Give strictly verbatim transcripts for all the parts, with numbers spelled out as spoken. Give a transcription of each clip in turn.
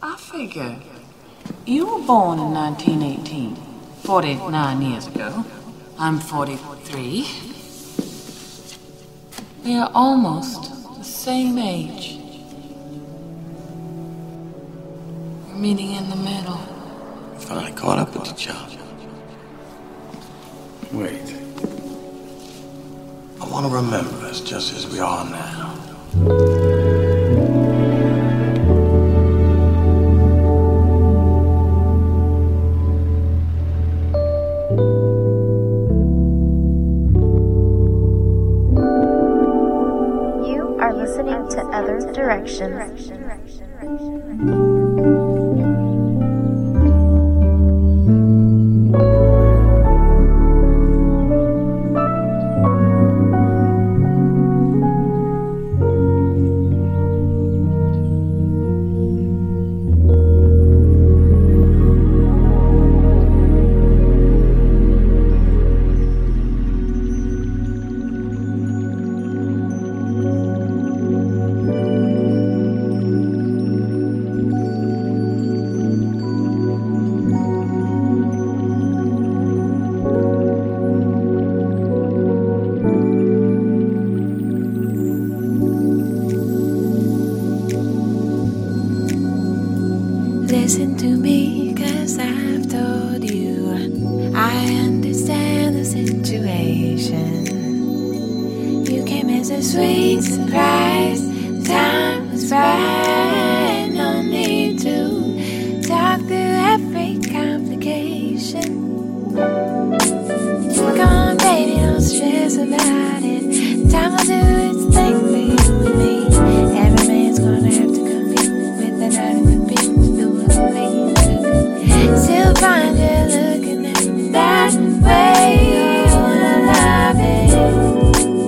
I figure you were born in nineteen eighteen, forty-nine years ago. I'm forty-three. We are almost the same age. We're meeting in the middle. We finally caught up with each other. Wait. I want to remember us just as we are now. You are listening to Other Directions. Listen to me, cause I've told you I understand the situation. You came as a sweet surprise. Time was right. No need to talk through every complication. Come on, baby, don't stress about it. Time will do its thing for you and me. Every man's gonna have to compete with another beat. Still find you looking at me that way. You wanna love it.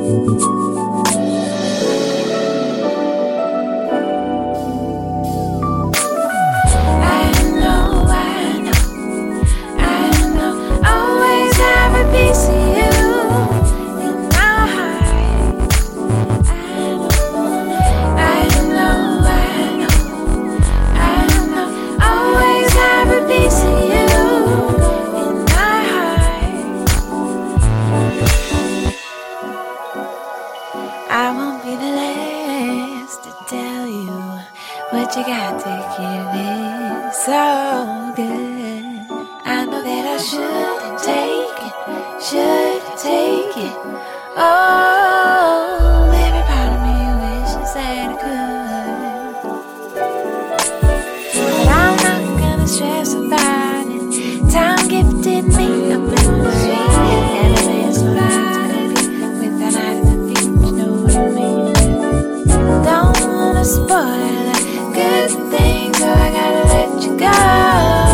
I know, I know, I know. Always have a piece of you in my heart. I know, I know, I know, I know. Always have a piece of you. I won't be the last to tell you what you got to give is so good. I know that I should take it, should take it. Oh, every part of me wishes that I could. But I'm not gonna stress about it. Time gifted me a memory. Every man's gonna have to be with that night of the beach. Don't wanna spoil a good thing, so I gotta let you go.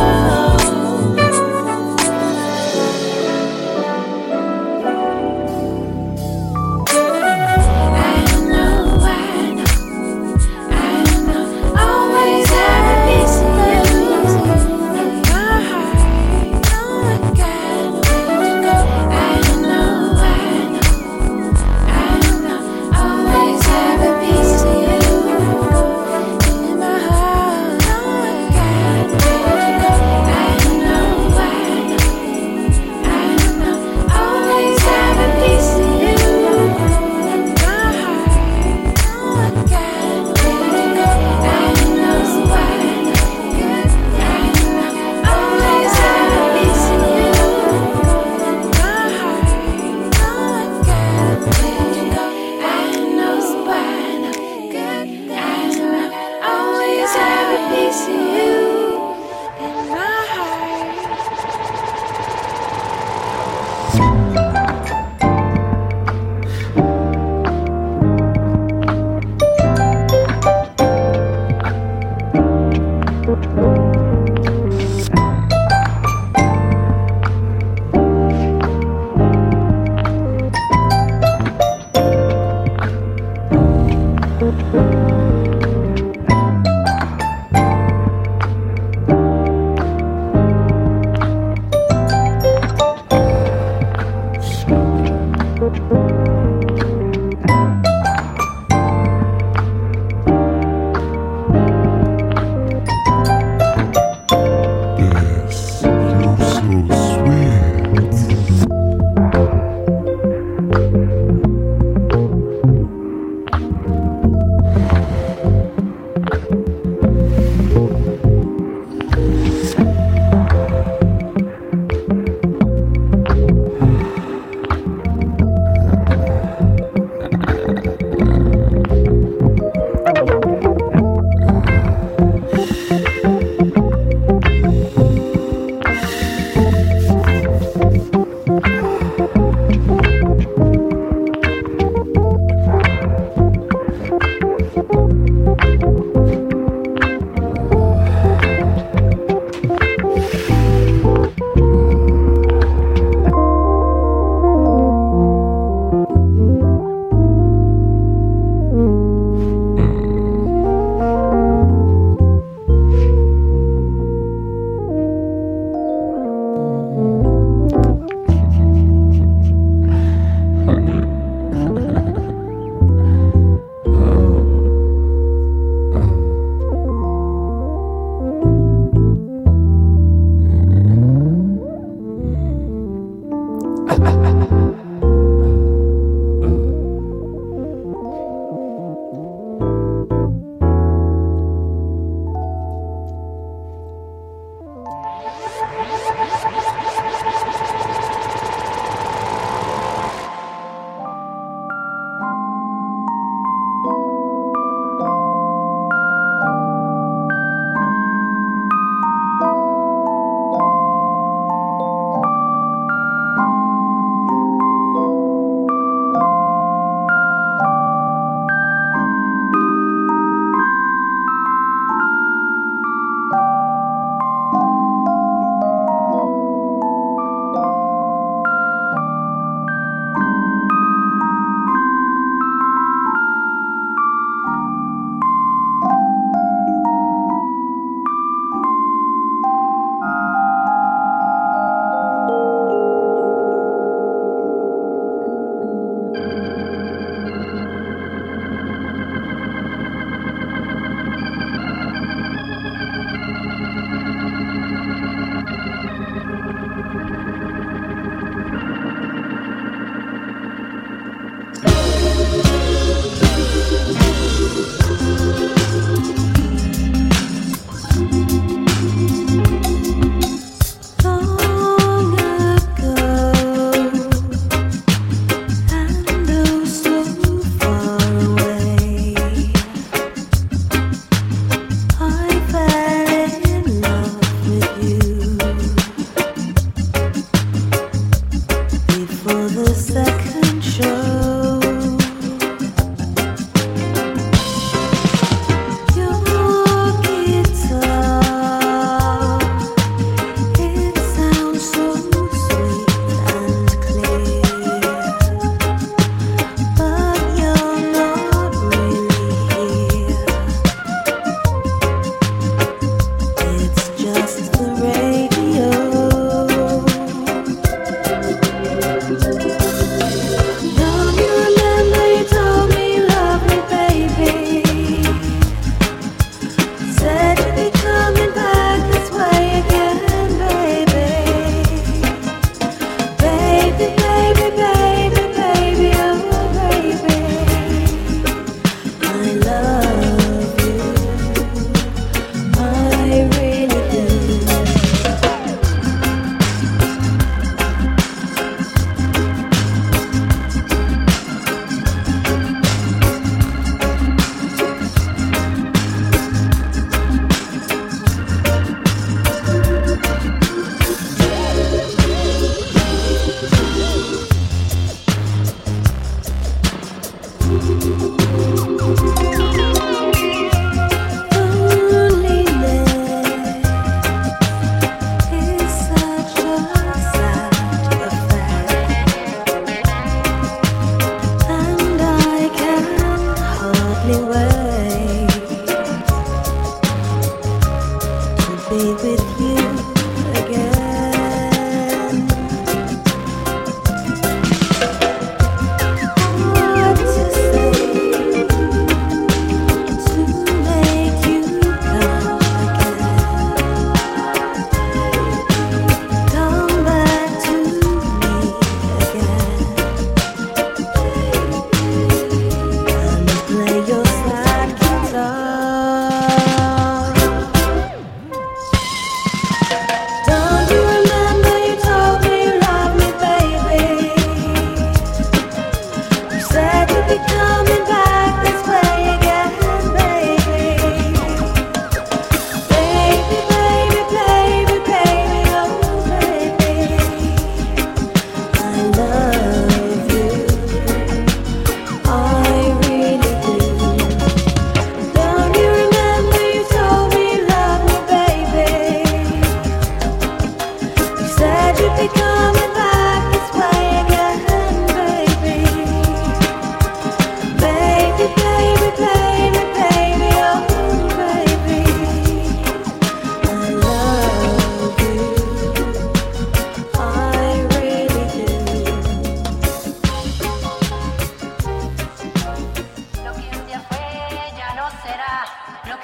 Yeah.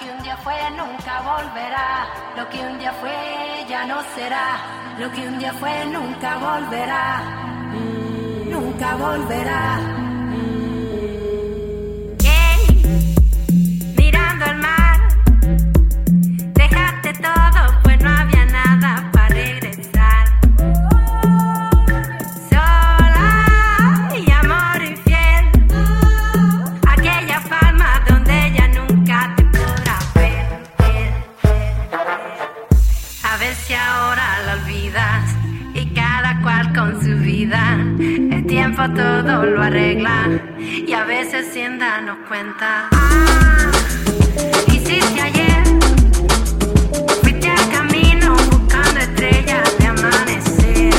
que un día fue nunca volverá. Lo que un día fue ya no será. Lo que un día fue nunca volverá. Mm, nunca volverá. Hey, mirando el mar, dejaste todo, pues no había nada para regresar. Sola y amor infiel, aquella palma donde ella nunca te podrá ver, ver, ver, ver. A ver si ahora la olvidas y cada cual con su vida. El tiempo todo lo arregla y a veces sin darnos cuenta. Ah, hiciste ayer, fuiste al camino buscando estrellas de amanecer.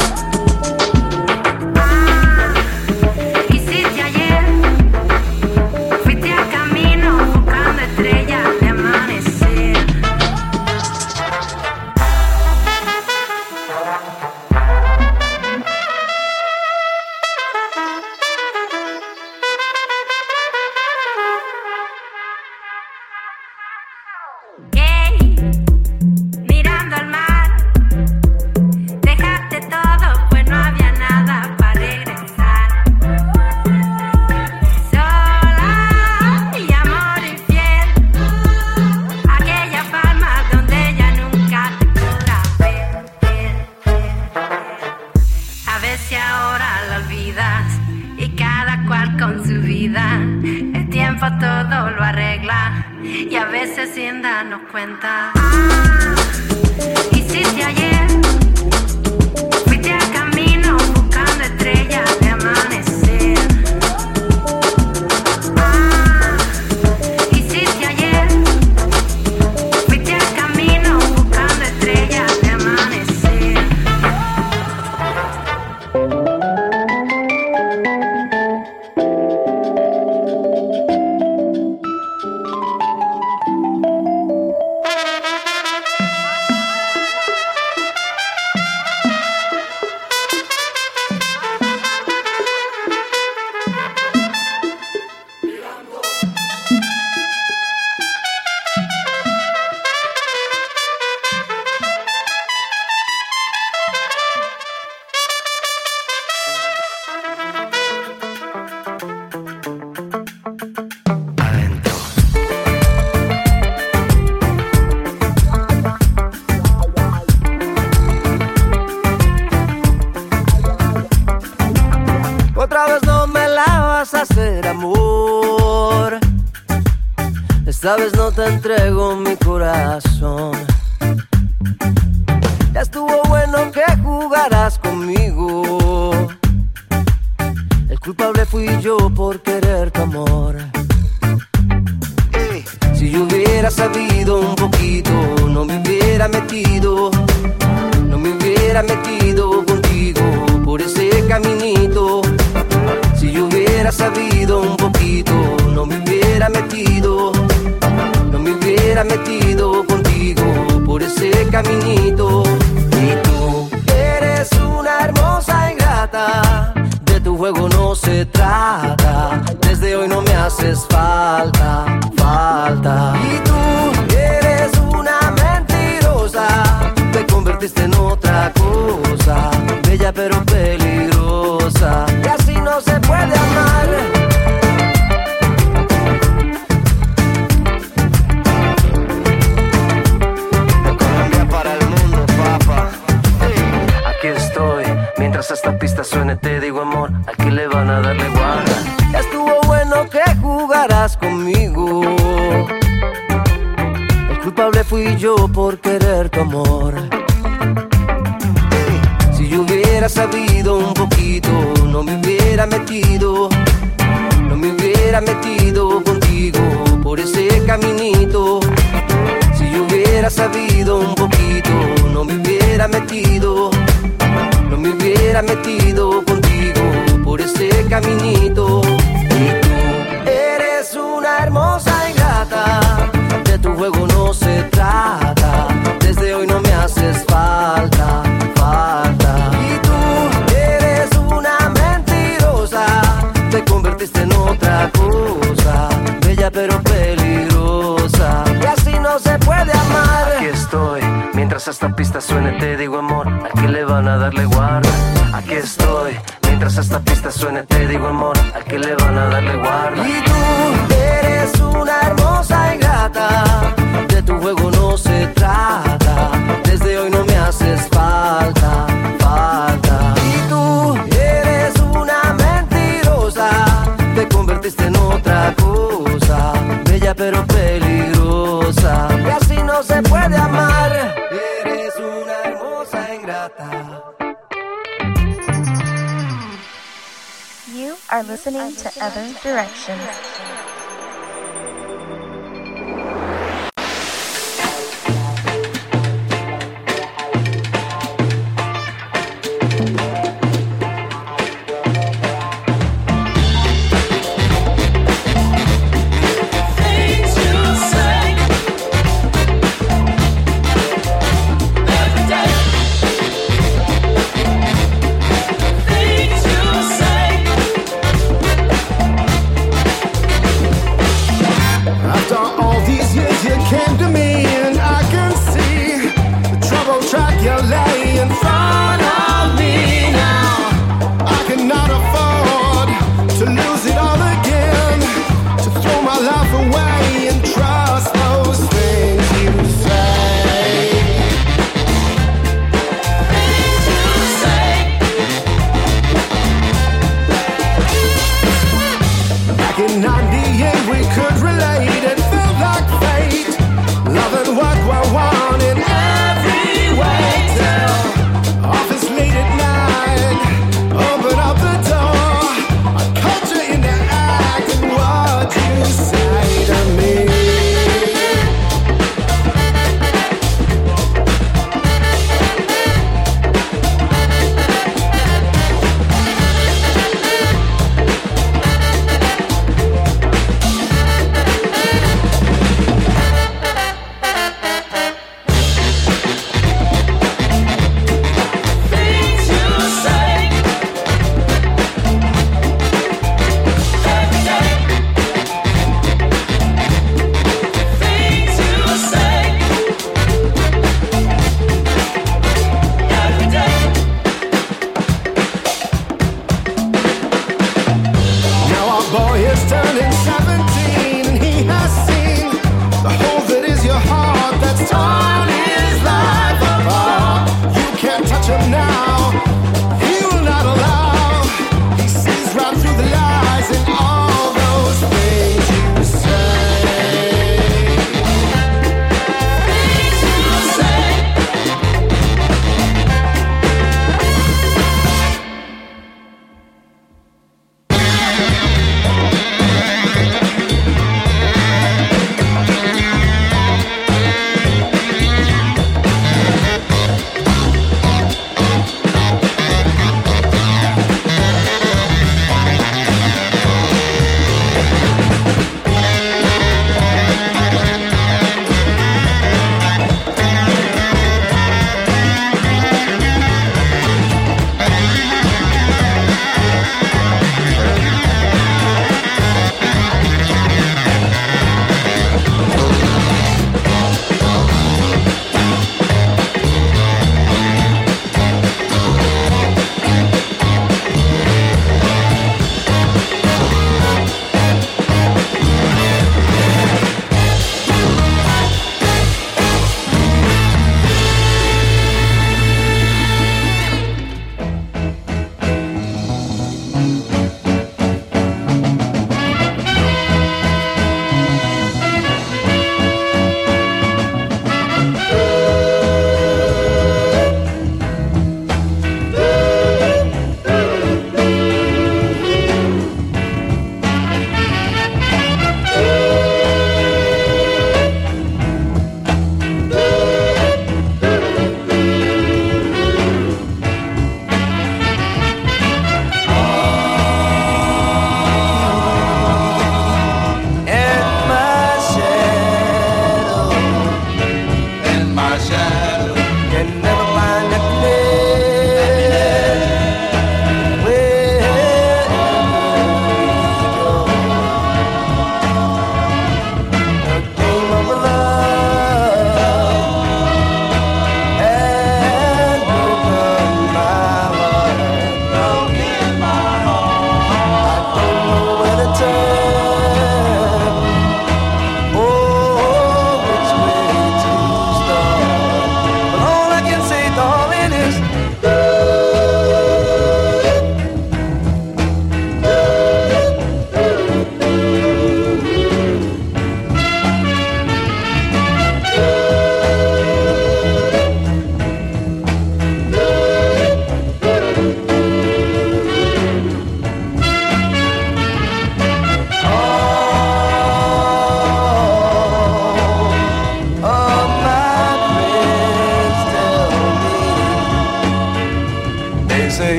Ah, hiciste ayer, fuiste al camino buscando estrellas de amanecer. Hey, mirando al mar, dejaste todo, pues no había nada para regresar. Sola y amor infiel, aquella palma donde ella nunca te podrá ver, ver, ver, ver. A ver si ahora la olvidas y cada cual con su vida. El tiempo todo lo arregla y a veces sin darnos cuenta. Ah, hiciste ayer, fuiste al camino buscando estrellas de amanecer. Ah, hiciste ayer, fuiste al camino buscando estrellas de amanecer. Otra vez no me la vas a hacer, amor. Esta vez no te entrego mi corazón. Ya estuvo bueno que jugaras conmigo. El culpable fui yo por querer tu amor. Hey, si yo hubiera sabido un poquito, no me hubiera metido, no me hubiera metido contigo por ese caminito. Si yo hubiera sabido un poquito, no me hubiera metido, no me hubiera metido contigo por ese caminito. Y tú eres una hermosa ingrata, de tu juego no se trata. Desde hoy no me haces falta, falta. Y tú eres una mentirosa, te convertiste en otra cosa, bella pero peligrosa. Y así no se puede amar. De Colombia para el mundo, papá. Hey, aquí estoy, mientras esta pista suene te digo amor, aquí le van a darle guarda. Ya estuvo bueno que jugaras conmigo. El culpable fui yo por querer tu amor. Si yo hubiera sabido un poquito, no me hubiera metido, no me hubiera metido contigo por ese caminito. Si yo hubiera sabido un poquito, no me hubiera metido, no me hubiera metido contigo por ese caminito. Y tú eres una hermosa ingrata, de tu juego no se trata. Desde hoy no me haces falta, falta. Y tú eres una mentirosa, te convertiste en otra cosa, bella pero peligrosa. Y no se puede amar. Aquí estoy, mientras esta pista suene te digo amor, ¿a quién le van a darle guarda? Aquí estoy, mientras esta pista suene te digo amor, ¿a quién le van a darle guarda? Y tú eres una hermosa ingrata, de tu juego no se trata, desde hoy no me haces falta, falta. Y tú eres una mentirosa, te convertiste en otra cosa, bella pero peligrosa, y así no se puede amar. Eres una hermosa ingrata. You are listening to Other Directions.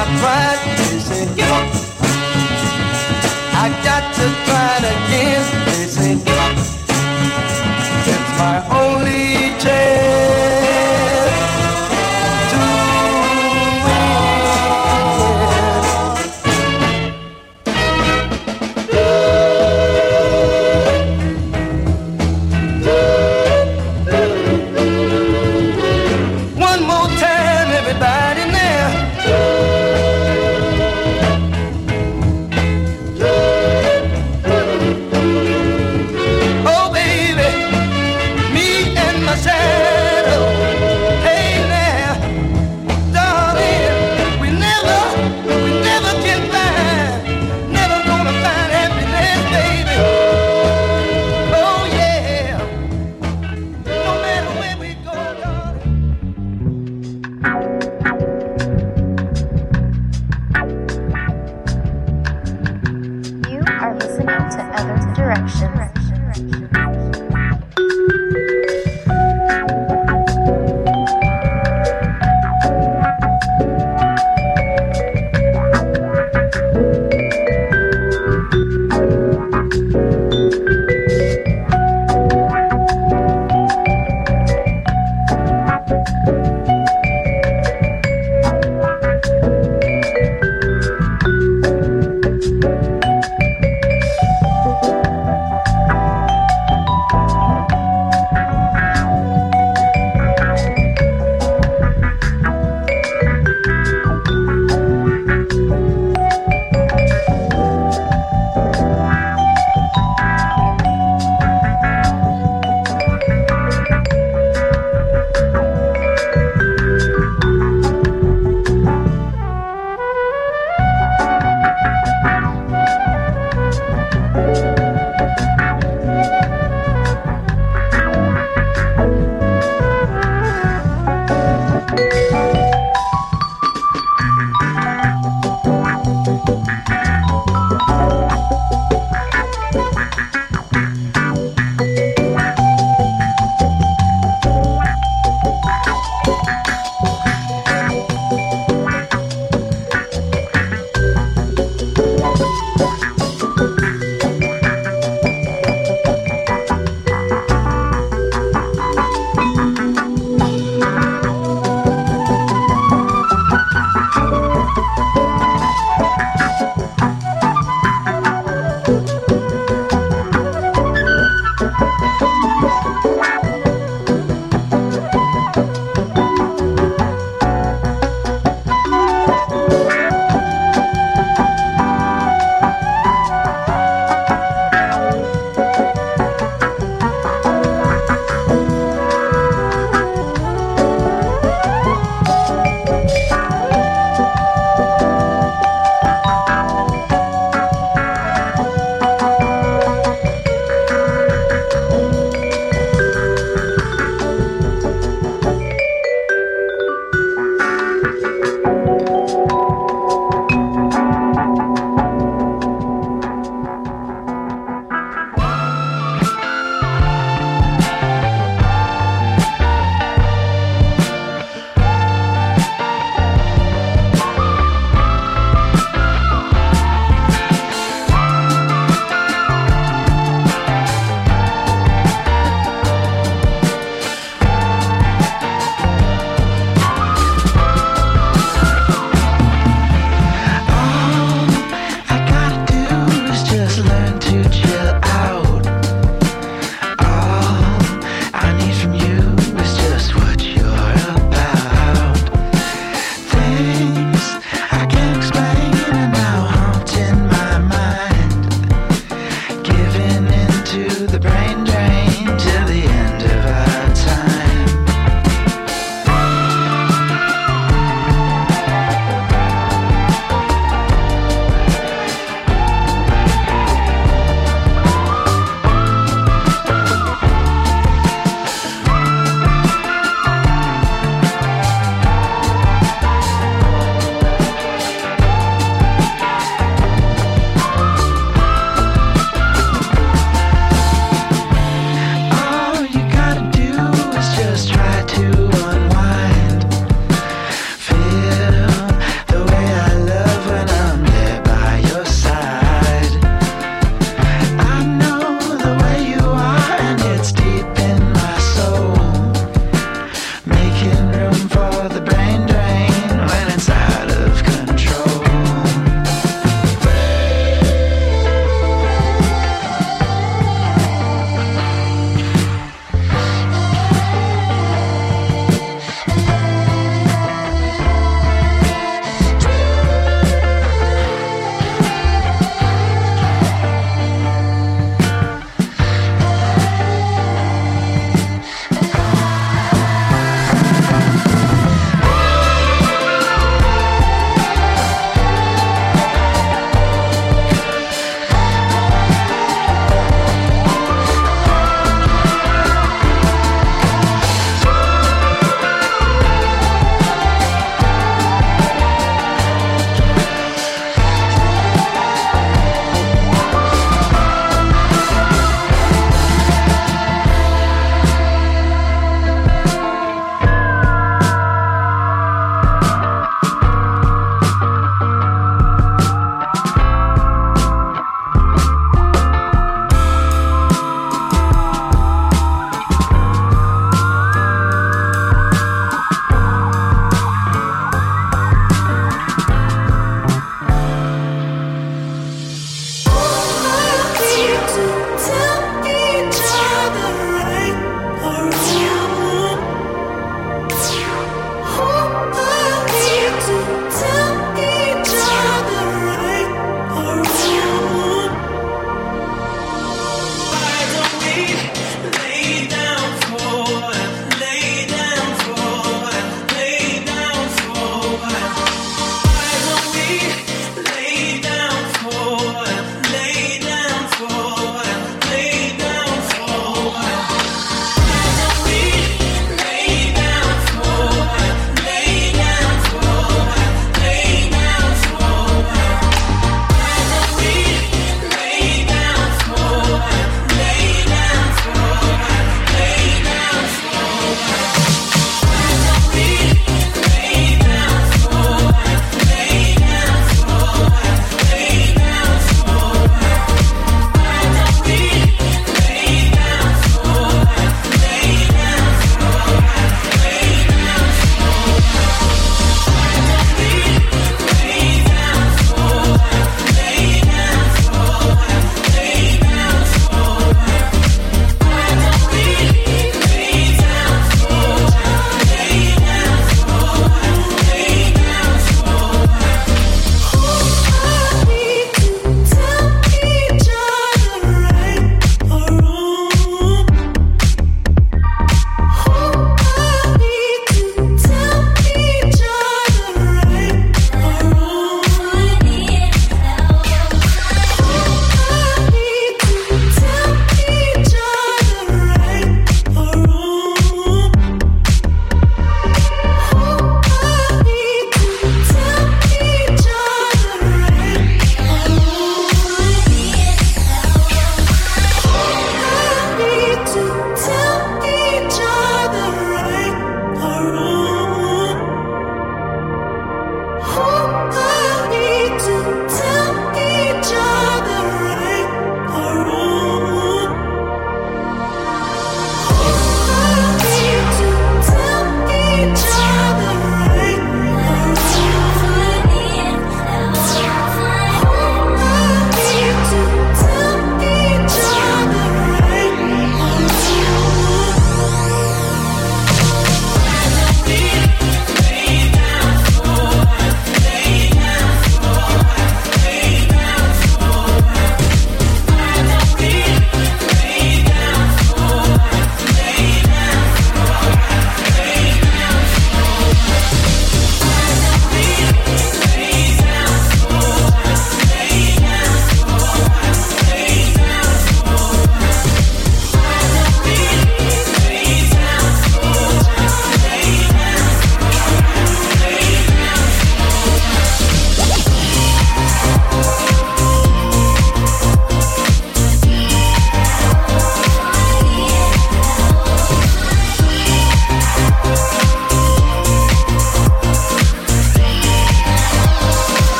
I tried, they say, give up. I got to try it again, they say, give up. It's my only chance to win. One more time, everybody now.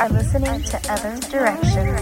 are listening to Other Direction.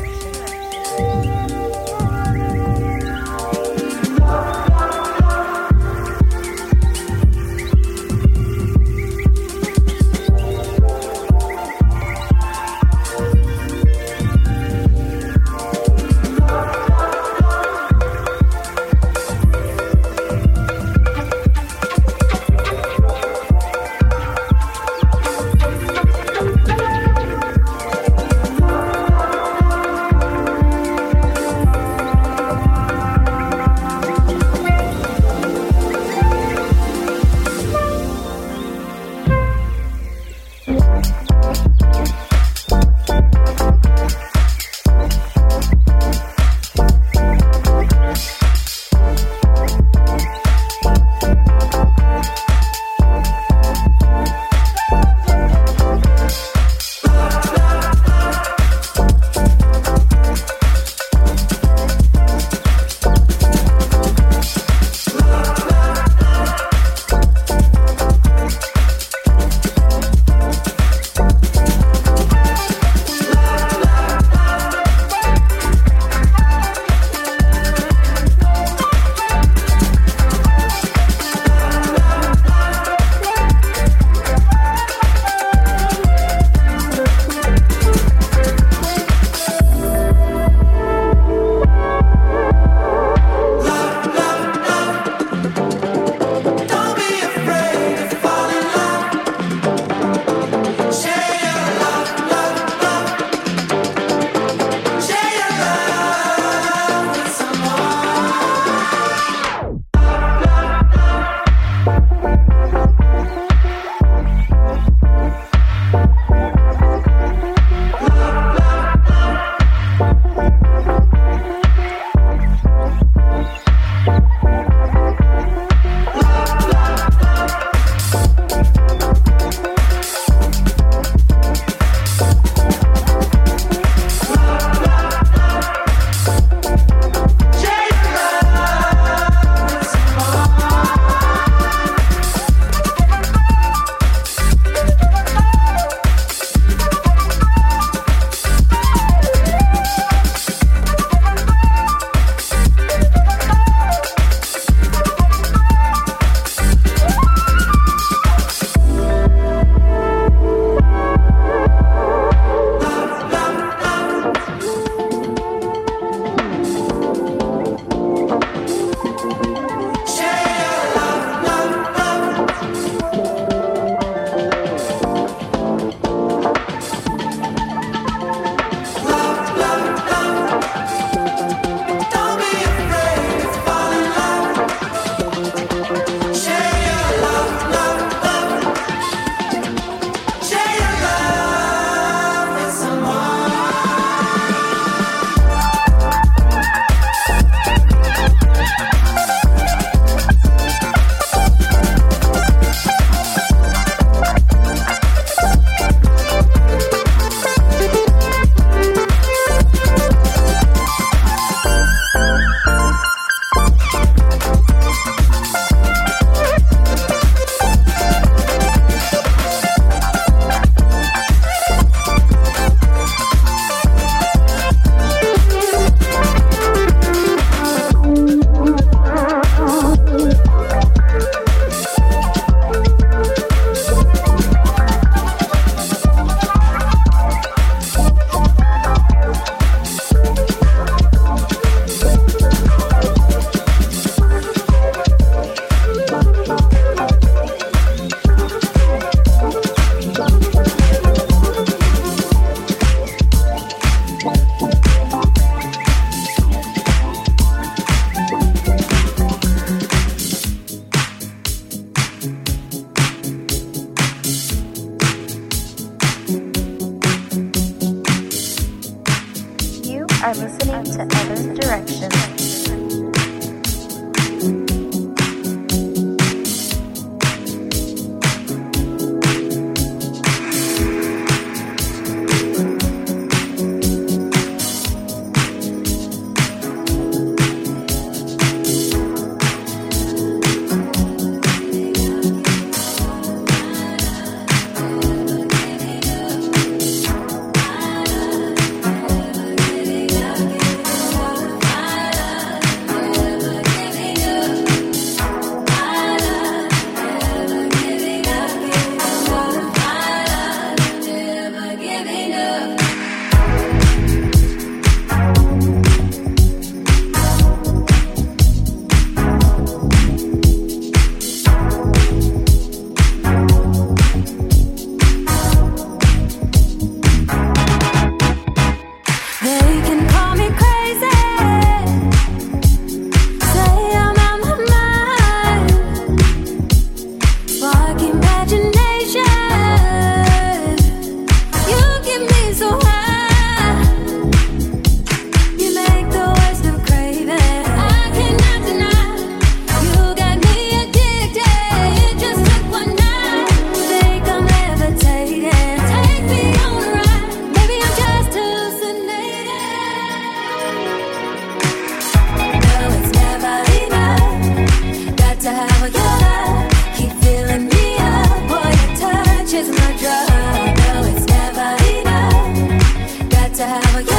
love again.